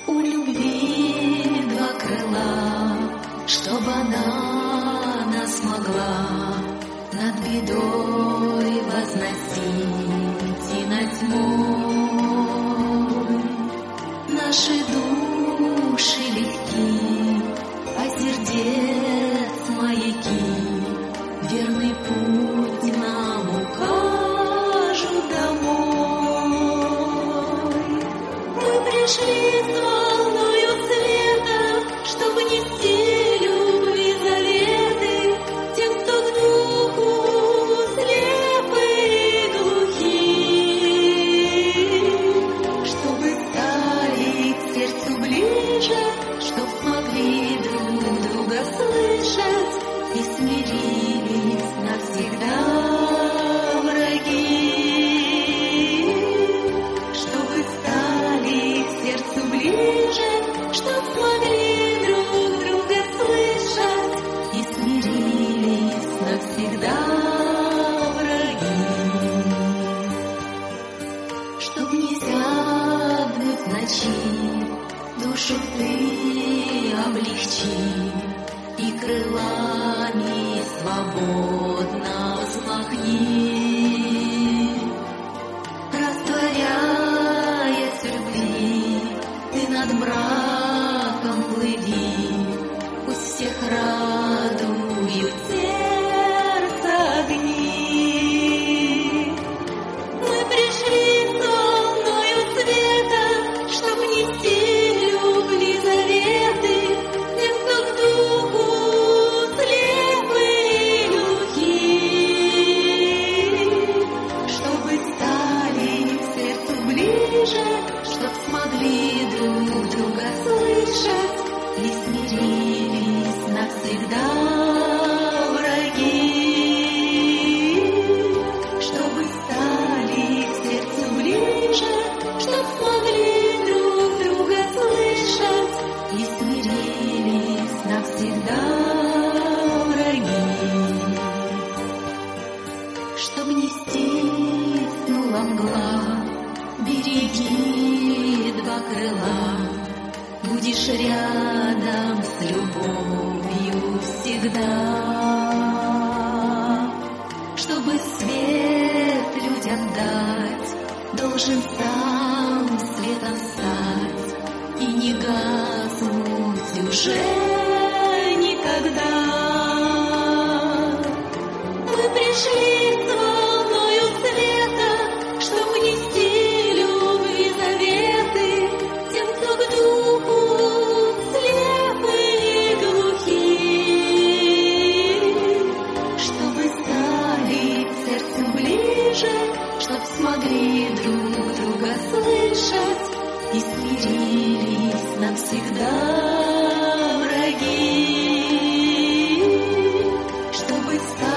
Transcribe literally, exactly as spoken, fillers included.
У любви два крыла, чтоб она нас могла над бедой возносить и над тьмой. Наши души легки, а сердец маяки верный путь нам укажут домой. Мы пришли с волною света, чтобы нести любви заветы тем, кто к духу слепы и глухи, чтобы стали к сердцу ближе, чтоб смогли друг друга слышать и смирились навсегда враги, чтобы стали к сердцу ближе, чтоб смогли друг друга слышать и смирились навсегда враги. Чтоб не зябнуть в ночи, душу ты облегчи и крылами свободно взмахни. Растворяясь в любви, ты над мраком плыви, пусть всех радуют сердца огни. Мы пришли с волною света, чтоб нести любви заветы тем, кто к духу слепы и глухи, чтобы стали к сердцу ближе, чтоб смогли друг друга слышать и смирились навсегда враги, чтобы стали к сердцу ближе, чтоб смогли друг друга слышать и смирились навсегда враги. Чтоб не стиснула мгла, береги два крыла, будешь рядом с любовью всегда. Чтобы свет людям дать, должен сам светом стать и не гаснуть уже никогда. Мы пришли с волною света, чтоб нести любви заветы тем, кто к духу слепы и глухи, чтобы стали к сердцу ближе, чтоб смогли друг друга слышать и смирились навсегда враги, чтобы стали